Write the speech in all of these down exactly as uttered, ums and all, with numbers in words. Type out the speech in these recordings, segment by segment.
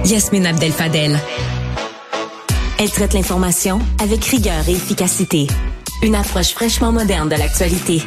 Yasmine Abdel-Fadel. Elle traite l'information avec rigueur et efficacité. Une approche fraîchement moderne de l'actualité.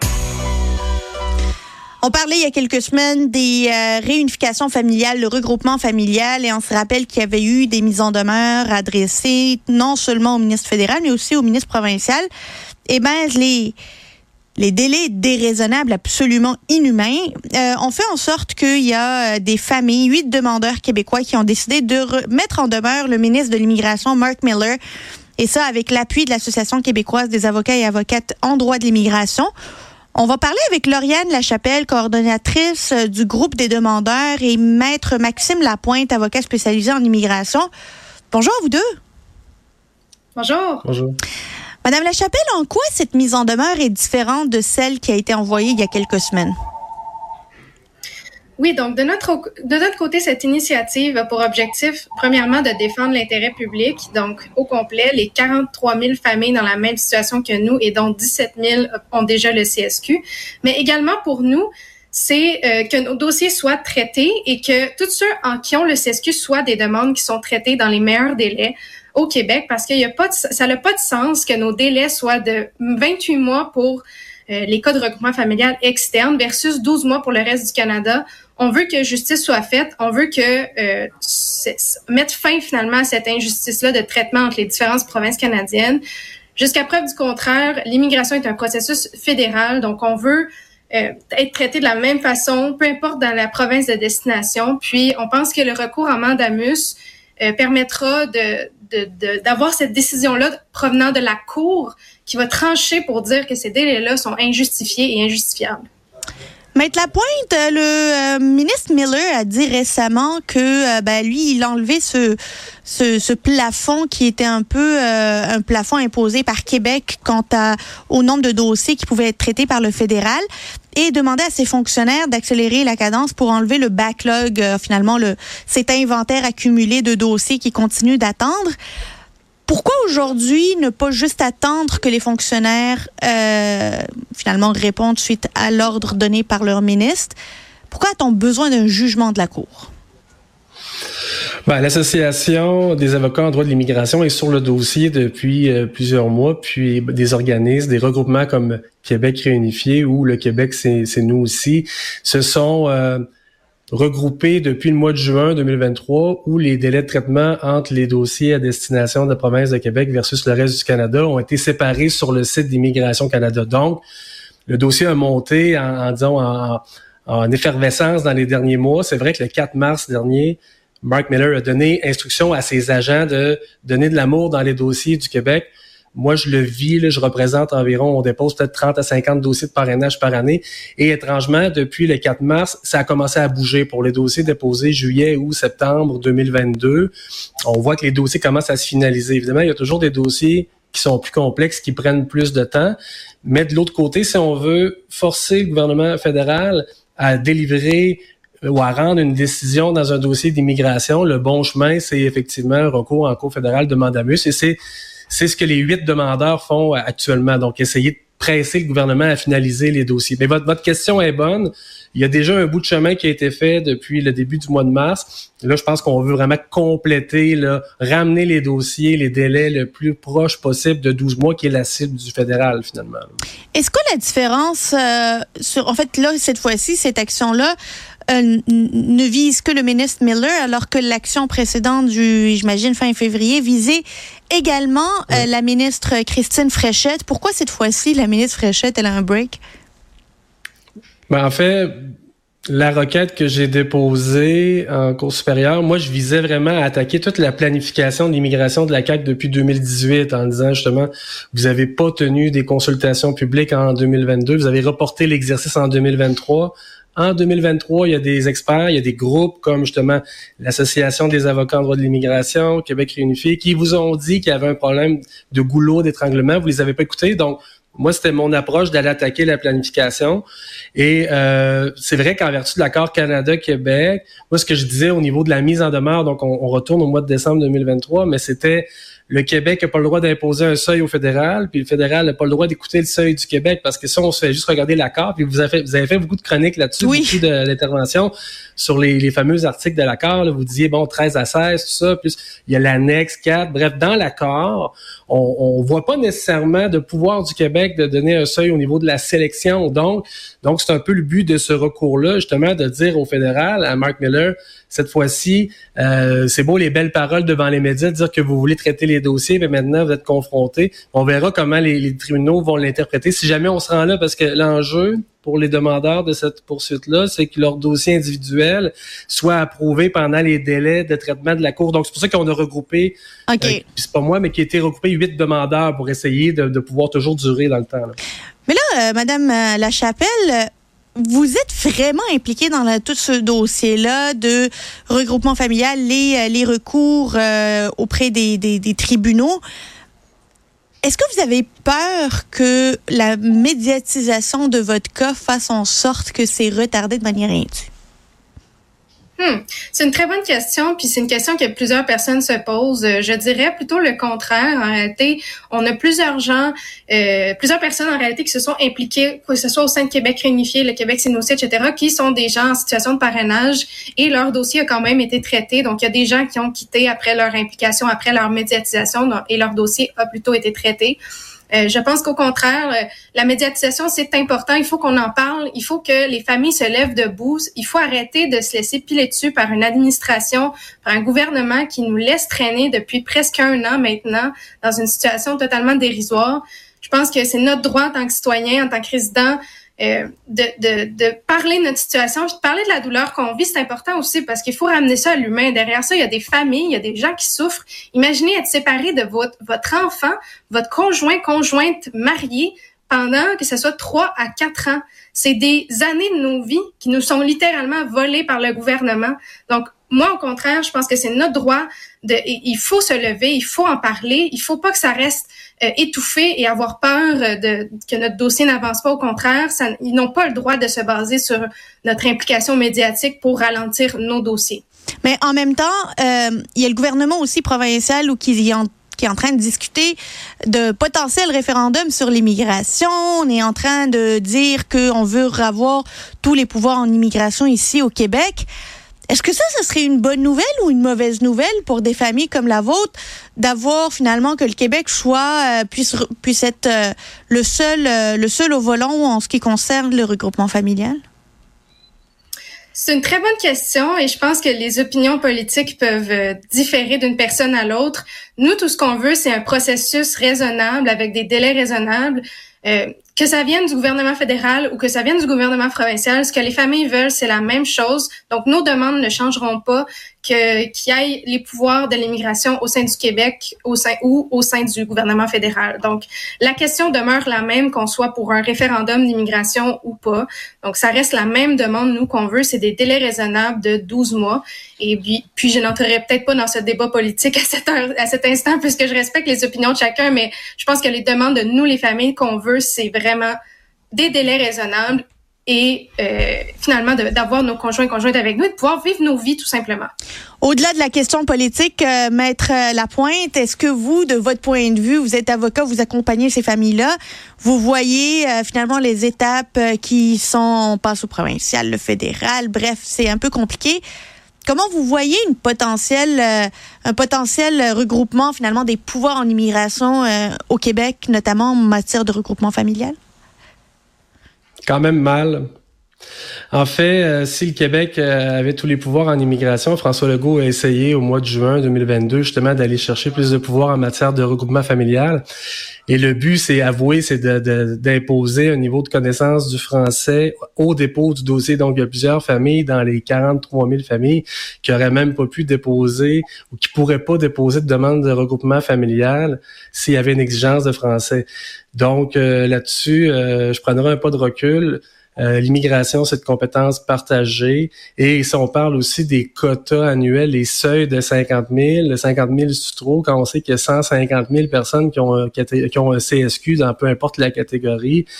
On parlait il y a quelques semaines des euh, réunifications familiales, le regroupement familial, et on se rappelle qu'il y avait eu des mises en demeure adressées non seulement au ministre fédéral, mais aussi au ministre provincial. Eh bien, les, les délais déraisonnables, absolument inhumains, euh, ont fait en sorte qu'il y a des familles, huit demandeurs québécois qui ont décidé de re- mettre en demeure le ministre de l'Immigration, Mark Miller, et ça avec l'appui de l'Association québécoise des avocats et avocates en droit de l'immigration. On va parler avec Lauriane Lachapelle, coordonnatrice du groupe des demandeurs, et maître Maxime Lapointe, avocat spécialisé en immigration. Bonjour à vous deux. Bonjour. Bonjour. Madame Lachapelle, en quoi cette mise en demeure est différente de celle qui a été envoyée il y a quelques semaines? Oui, donc de notre de notre côté, cette initiative a pour objectif, premièrement, de défendre l'intérêt public, donc au complet, les quarante-trois mille familles dans la même situation que nous et dont dix-sept mille ont déjà le C S Q, mais également pour nous, c'est euh, que nos dossiers soient traités et que tous ceux en qui ont le C S Q soient des demandes qui sont traitées dans les meilleurs délais au Québec, parce qu'il y a pas de, ça n'a pas de sens que nos délais soient de vingt-huit mois pour euh, les cas de regroupement familial externe versus douze mois pour le reste du Canada. On veut que justice soit faite. On veut que euh, mettre fin finalement à cette injustice-là de traitement entre les différentes provinces canadiennes. Jusqu'à preuve du contraire, l'immigration est un processus fédéral, donc on veut euh, être traité de la même façon, peu importe dans la province de destination. Puis on pense que le recours en mandamus euh, permettra de, de, de d'avoir cette décision-là provenant de la Cour qui va trancher pour dire que ces délais-là sont injustifiés et injustifiables. Maître Lapointe, le euh, ministre Miller a dit récemment que euh, ben, lui, il a enlevé ce, ce, ce plafond qui était un peu euh, un plafond imposé par Québec quant à, au nombre de dossiers qui pouvaient être traités par le fédéral, et demandait à ses fonctionnaires d'accélérer la cadence pour enlever le backlog, euh, finalement le cet inventaire accumulé de dossiers qui continuent d'attendre. Pourquoi aujourd'hui ne pas juste attendre que les fonctionnaires euh, finalement répondent suite à l'ordre donné par leur ministre? Pourquoi a-t-on besoin d'un jugement de la Cour? Ben, l'Association des avocats en droit de l'immigration est sur le dossier depuis euh, plusieurs mois, puis des organismes, des regroupements comme Québec réunifié ou le Québec, c'est, c'est nous aussi, se sont euh, regroupés depuis le mois de juin deux mille vingt-trois, où les délais de traitement entre les dossiers à destination de la province de Québec versus le reste du Canada ont été séparés sur le site d'Immigration Canada. Donc, le dossier a monté en, en disons, en, en effervescence dans les derniers mois. C'est vrai que le quatre mars dernier, Mark Miller a donné instruction à ses agents de donner de l'amour dans les dossiers du Québec. Moi, je le vis, là, je représente environ, on dépose peut-être trente à cinquante dossiers de parrainage par année. Et étrangement, depuis le quatre mars, ça a commencé à bouger pour les dossiers déposés juillet, août, septembre deux mille vingt-deux. On voit que les dossiers commencent à se finaliser. Évidemment, il y a toujours des dossiers qui sont plus complexes, qui prennent plus de temps. Mais de l'autre côté, si on veut forcer le gouvernement fédéral à délivrer ou à rendre une décision dans un dossier d'immigration, le bon chemin, c'est effectivement un recours en Cour fédérale de mandamus. Et c'est C'est ce que les huit demandeurs font actuellement. Donc, essayer de presser le gouvernement à finaliser les dossiers. Mais votre, votre question est bonne. Il y a déjà un bout de chemin qui a été fait depuis le début du mois de mars. Là, je pense qu'on veut vraiment compléter, là, ramener les dossiers, les délais le plus proche possible de douze mois, qui est la cible du fédéral, finalement. Est-ce que la différence, euh, sur, en fait, là, cette fois-ci, cette action-là, Euh, ne vise que le ministre Miller, alors que l'action précédente du, j'imagine, fin février, visait également oui. euh, la ministre Christine Fréchette. Pourquoi cette fois-ci, la ministre Fréchette, elle a un break? Ben, en fait, la requête que j'ai déposée en Cour supérieure, moi, je visais vraiment à attaquer toute la planification de l'immigration de la C A Q depuis deux mille dix-huit en disant justement, vous avez pas tenu des consultations publiques en deux mille vingt-deux, vous avez reporté l'exercice en deux mille vingt-trois. En deux mille vingt-trois, il y a des experts, il y a des groupes comme justement l'Association des avocats en droit de l'immigration, Québec réunifié, qui vous ont dit qu'il y avait un problème de goulot d'étranglement. Vous les avez pas écoutés. Donc, moi, c'était mon approche d'aller attaquer la planification. Et euh, c'est vrai qu'en vertu de l'accord Canada-Québec, moi, ce que je disais au niveau de la mise en demeure, donc on, on retourne au mois de décembre deux mille vingt-trois, mais c'était le Québec n'a pas le droit d'imposer un seuil au fédéral, puis le fédéral n'a pas le droit d'écouter le seuil du Québec, parce que ça, on se fait juste regarder l'accord, puis vous avez fait, vous avez fait beaucoup de chroniques là-dessus, oui. beaucoup de l'intervention sur les, les fameux articles de l'accord, là, vous disiez, bon, treize à seize, tout ça, plus il y a l'annexe quatre, bref, dans l'accord, on, on voit pas nécessairement de pouvoir du Québec de donner un seuil au niveau de la sélection, donc, donc c'est un peu le but de ce recours-là, justement, de dire au fédéral, à Mark Miller, cette fois-ci, euh, c'est beau les belles paroles devant les médias, de dire que vous voulez traiter les dossiers, mais maintenant vous êtes confrontés. On verra comment les, les tribunaux vont l'interpréter si jamais on se rend là, parce que l'enjeu pour les demandeurs de cette poursuite-là, c'est que leur dossier individuel soit approuvé pendant les délais de traitement de la Cour. Donc, c'est pour ça qu'on a regroupé, okay. euh, c'est pas moi, mais qui a été regroupé huit demandeurs pour essayer de, de pouvoir toujours durer dans le temps. Là. Mais là, euh, Madame Lachapelle, vous êtes vraiment impliquée dans la, tout ce dossier-là de regroupement familial, les, les recours euh, auprès des, des, des tribunaux. Est-ce que vous avez peur que la médiatisation de votre cas fasse en sorte que c'est retardé de manière indue? Hmm. C'est une très bonne question, puis c'est une question que plusieurs personnes se posent. Je dirais plutôt le contraire. En réalité, on a plusieurs gens, euh, plusieurs personnes en réalité qui se sont impliquées, que ce soit au sein de Québec Réunifié, le Québec Sinosy, et cetera, qui sont des gens en situation de parrainage et leur dossier a quand même été traité. Donc, il y a des gens qui ont quitté après leur implication, après leur médiatisation, et leur dossier a plutôt été traité. Euh, je pense qu'au contraire, euh, la médiatisation, c'est important. Il faut qu'on en parle. Il faut que les familles se lèvent debout. Il faut arrêter de se laisser piler dessus par une administration, par un gouvernement qui nous laisse traîner depuis presque un an maintenant dans une situation totalement dérisoire. Je pense que c'est notre droit en tant que citoyen, en tant que résident, Euh, de, de, de parler de notre situation, de parler de la douleur qu'on vit, c'est important aussi parce qu'il faut ramener ça à l'humain. Derrière ça, il y a des familles, il y a des gens qui souffrent. Imaginez être séparé de votre, votre enfant, votre conjoint, conjointe marié pendant que ce soit trois à quatre ans. C'est des années de nos vies qui nous sont littéralement volées par le gouvernement. Donc, moi, au contraire, je pense que c'est notre droit de, il faut se lever, il faut en parler, il faut pas que ça reste euh, étouffé et avoir peur de, que notre dossier n'avance pas. Au contraire, ça, ils n'ont pas le droit de se baser sur notre implication médiatique pour ralentir nos dossiers. Mais en même temps, euh, il y a le gouvernement aussi provincial ou qui en qui est en train de discuter de potentiels référendums sur l'immigration. On est en train de dire qu'on veut avoir tous les pouvoirs en immigration ici au Québec. Est-ce que ça, ce serait une bonne nouvelle ou une mauvaise nouvelle pour des familles comme la vôtre d'avoir finalement que le Québec soit euh, puisse puisse être euh, le seul euh, le seul au volant en ce qui concerne le regroupement familial? C'est une très bonne question et je pense que les opinions politiques peuvent euh, différer d'une personne à l'autre. Nous, tout ce qu'on veut, c'est un processus raisonnable avec des délais raisonnables. Euh, que ça vienne du gouvernement fédéral ou que ça vienne du gouvernement provincial, ce que les familles veulent, c'est la même chose. Donc, nos demandes ne changeront pas que qu'il y ait les pouvoirs de l'immigration au sein du Québec au sein ou au sein du gouvernement fédéral. Donc, la question demeure la même qu'on soit pour un référendum d'immigration ou pas. Donc, ça reste la même demande, nous, qu'on veut, c'est des délais raisonnables de douze mois. Et puis, puis je n'entrerai peut-être pas dans ce débat politique à, cette heure, à cet instant, puisque je respecte les opinions de chacun, mais je pense que les demandes de nous, les familles, qu'on veut, c'est vraiment des délais raisonnables et euh, finalement de, d'avoir nos conjoints et conjointes avec nous et de pouvoir vivre nos vies tout simplement. Au-delà de la question politique, euh, Maître Lapointe, est-ce que vous, de votre point de vue, vous êtes avocat, vous accompagnez ces familles-là, vous voyez euh, finalement les étapes euh, qui sont, on passe au provincial, le fédéral, bref, c'est un peu compliqué. Comment vous voyez une potentielle, euh, un potentiel regroupement finalement des pouvoirs en immigration euh, au Québec, notamment en matière de regroupement familial? Quand même mal. En fait, euh, si le Québec euh, avait tous les pouvoirs en immigration, François Legault a essayé au mois de juin deux mille vingt-deux justement d'aller chercher plus de pouvoirs en matière de regroupement familial. Et le but, c'est avoué, c'est de, de, d'imposer un niveau de connaissance du français au dépôt du dossier. Donc, il y a plusieurs familles dans les quarante-trois mille familles qui auraient même pas pu déposer ou qui pourraient pas déposer de demande de regroupement familial s'il y avait une exigence de français. Donc, euh, là-dessus, euh, je prendrai un pas de recul. Euh, l'immigration, c'est de compétences partagées. Et si on parle aussi des quotas annuels, les seuils de cinquante mille, le cinquante mille c'est trop, quand on sait qu'il y a cent cinquante mille personnes qui ont, qui ont un C S Q dans peu importe la catégorie,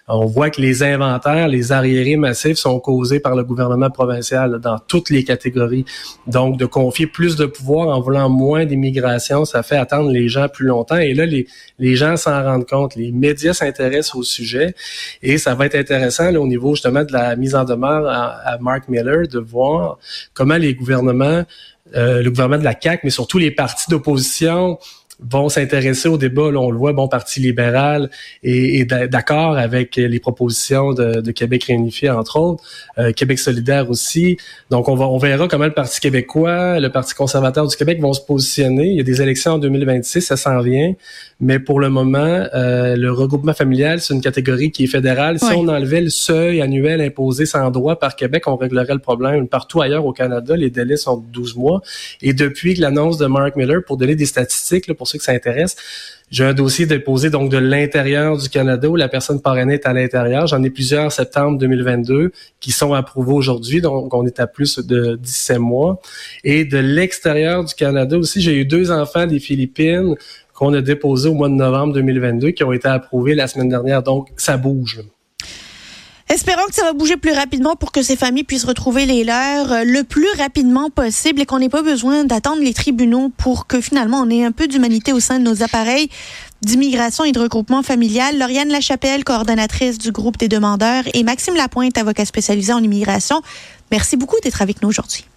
On voit que les inventaires, les arriérés massifs sont causés par le gouvernement provincial là, dans toutes les catégories. Donc, de confier plus de pouvoir en voulant moins d'immigration, ça fait attendre les gens plus longtemps. Et là, les, les gens s'en rendent compte. Les médias s'intéressent au sujet et ça va être intéressant là, au niveau justement de la mise en demeure à, à Mark Miller de voir comment les gouvernements, euh, le gouvernement de la C A Q, mais surtout les partis d'opposition vont s'intéresser au débat. Là, on le voit, bon, Parti libéral est, est d'accord avec les propositions de, de Québec réunifié, entre autres, euh, Québec solidaire aussi. Donc, on va, on verra comment le Parti québécois, le Parti conservateur du Québec vont se positionner. Il y a des élections en deux mille vingt-six, ça s'en vient. Mais pour le moment, euh, le regroupement familial, c'est une catégorie qui est fédérale. Si oui. on enlevait le seuil annuel imposé sans droit par Québec, on réglerait le problème. Partout ailleurs au Canada, les délais sont de douze mois. Et depuis que l'annonce de Mark Miller, pour donner des statistiques, là, pour ceux que ça intéresse, j'ai un dossier déposé donc de l'intérieur du Canada où la personne parrainée est à l'intérieur. J'en ai plusieurs septembre deux mille vingt-deux qui sont approuvés aujourd'hui, donc on est à plus de dix-sept mois. Et de l'extérieur du Canada aussi, j'ai eu deux enfants des Philippines qu'on a déposés au mois de novembre deux mille vingt-deux qui ont été approuvés la semaine dernière. Donc, ça bouge. Espérons que ça va bouger plus rapidement pour que ces familles puissent retrouver les leurs le plus rapidement possible et qu'on n'ait pas besoin d'attendre les tribunaux pour que finalement on ait un peu d'humanité au sein de nos appareils d'immigration et de regroupement familial. Lauriane Lachapelle, coordonnatrice du groupe des demandeurs, et Maxime Lapointe, avocat spécialisé en immigration. Merci beaucoup d'être avec nous aujourd'hui.